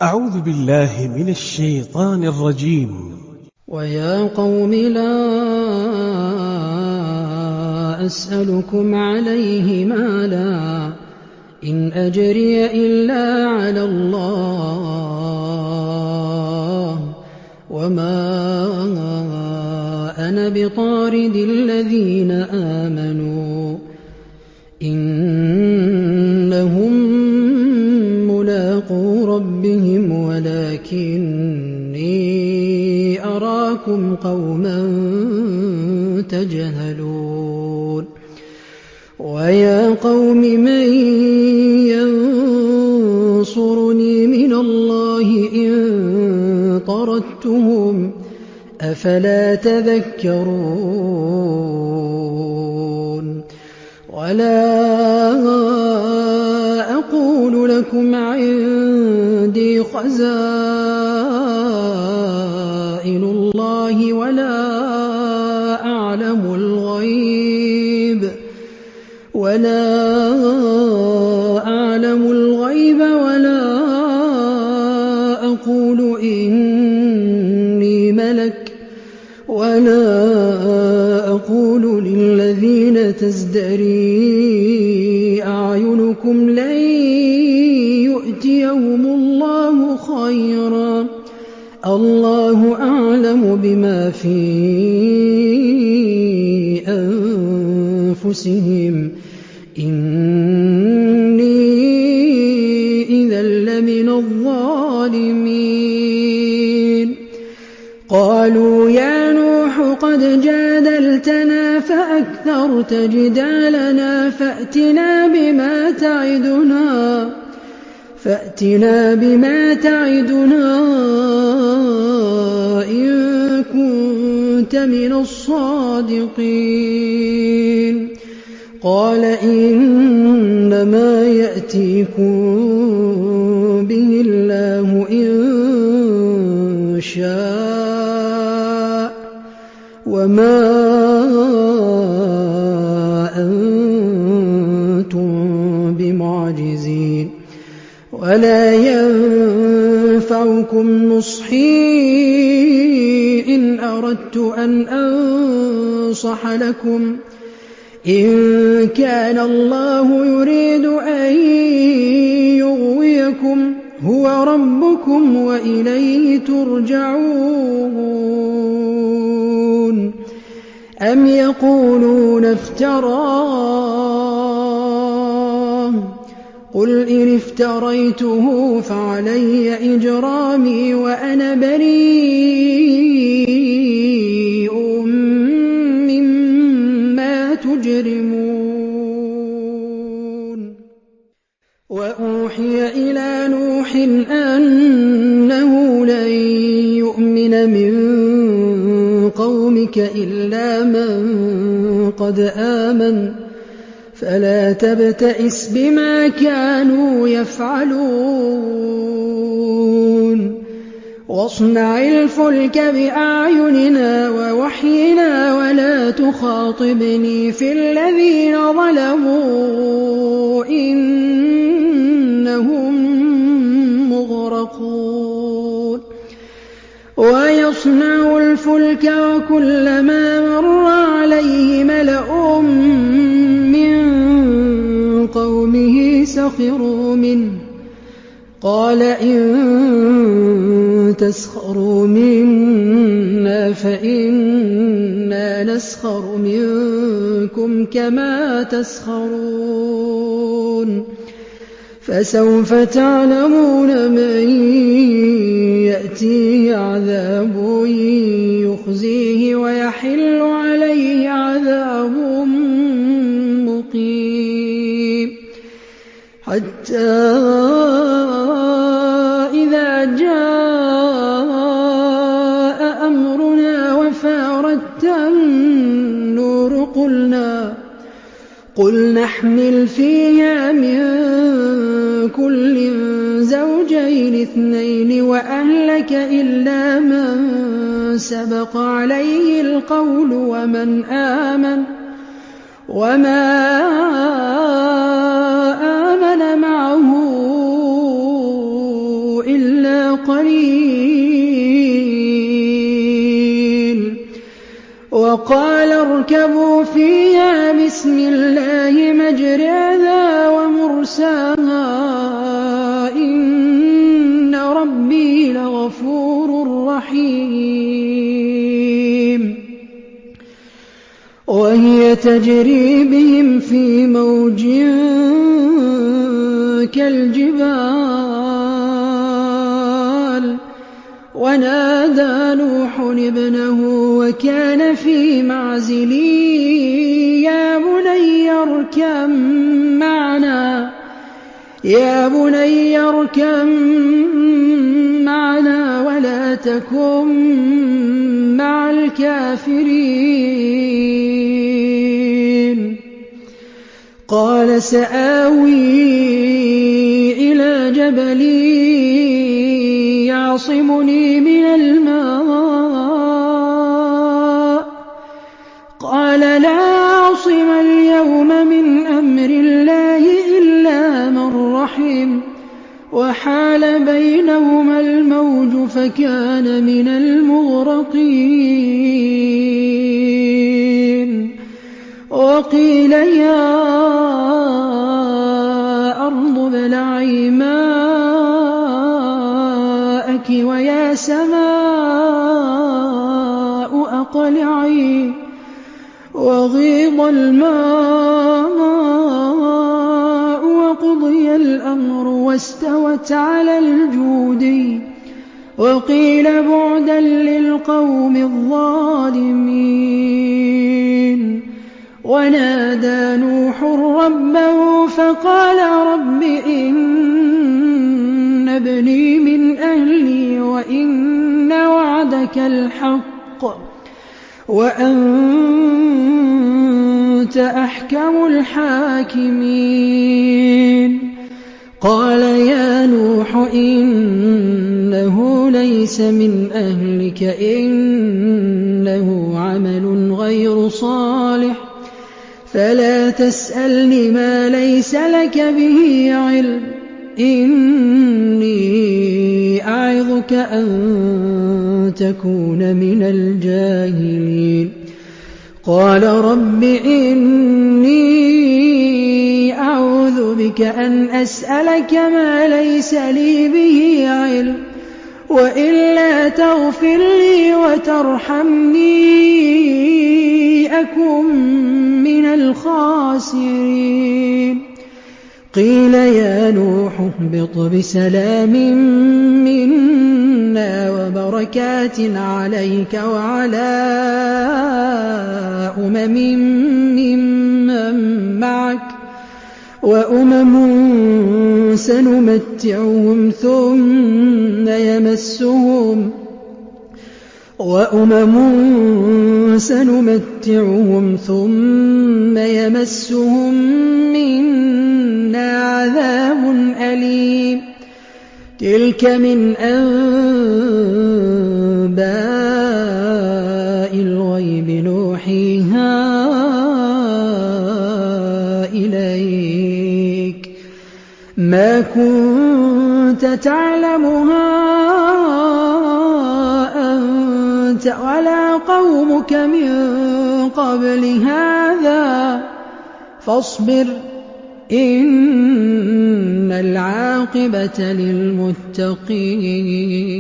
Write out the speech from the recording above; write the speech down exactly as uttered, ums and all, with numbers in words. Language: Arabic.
أعوذ بالله من الشيطان الرجيم. ويا قوم لا أسألكم عليه مالا إن أجري إلا على الله وما أنا بطارد الذين آمنوا إنهم ملاقو ربهم ولكني أراكم قوما تجهلون. ويا قوم من ينصرني من الله إن طردتهم أفلا تذكرون. ولا أقول لكم عندي خزائن الله ولا أعلم الغيب ولا أعلم الغيب ولا أقول إني ملك ولا أقول للذين تزدري أعينكم لن يؤتيهم الله خيرا الله أعلم بما في أنفسهم إني إذا لمن الظالمين. قالوا يا نوح قد جادلتنا فأكثرت جدالنا فأتنا بما تعدنا فأتنا بما تعدنا إن كنت من الصادقين. قال إنما يأتيكم به الله إن شاء وما أنتم بمعجزين ولا ينفعكم نصحي إن أردت أن أنصح لكم إن كان الله يريد أن يغويكم هو ربكم وإليه ترجعون. أم يقولون افتراه قل إن افتريته فعلي إجرامي وأنا بريء مما تجرمون. وأوحي إلى نوح أنه لن يؤمن من قومك إلا من قد آمن فلا تبتئس بما كانوا يفعلون. واصنع الفلك بأعيننا ووحينا ولا تخاطبني في الذين ظلموا إنهم مغرقون. ويصنع الفلك وكلما مر عليه ملأ من قومه سخروا منه قال إن تسخروا منا فإنا نسخر منكم كما تسخرون. فسوف تعلمون من يأتيه عذاب يخزيه ويحل عليه عذاب مقيم. حتى إذا جاء أمرنا وفارت النور قلنا قل نحمل فيها من كل زوجين اثنين وأهلك إلا من سبق عليه القول ومن آمن وما آمن معه إلا قليل وقال اركبوا فيها بسم الله مجريها ومرساها إن ربي لغفور رحيم وهي تجري بهم في موج كالجبال ونادى نوح ابنه وكان في معزل يا بني اركب معنا يا بني اركب معنا ولا تكن مع الكافرين قال سآوي إلى جبل يعصمني من الماء قال لا عاصم اليوم من أمر الله إلا من رحم وحال بينهما الموج فكان من المغرقين وقيل يا أرض ابلعي ماءك ويا سماء أقلعي وغيض الماء وقضي الأمر واستوت على الجودي وقيل بعدا للقوم الظالمين ونادى نوح ربه فقال رب إن ابني من أهلي وإن وعدك الحق وأنت أحكم الحاكمين قال يا نوح إنه ليس من أهلك إنه عمل غير صالح فلا تسألني ما ليس لك به علم إني أعظك أن تكون من الجاهلين قال رب إني أعوذ بك أن أسألك ما ليس لي به علم وإلا تغفر لي وترحمني أكن من الخاسرين قيل يا نوح اهبط بسلام منا وبركات عليك وعلى أمم ممن معك وأمم سنمتعهم ثم يمسهم وأمم سنمتعهم ثم يمسهم منا عذاب أليم تلك من أنباء الغيب نوحيها إليك ما كنت تعلمها أنت ولا قومك من قبل هذا فاصبر إن العاقبة للمتقين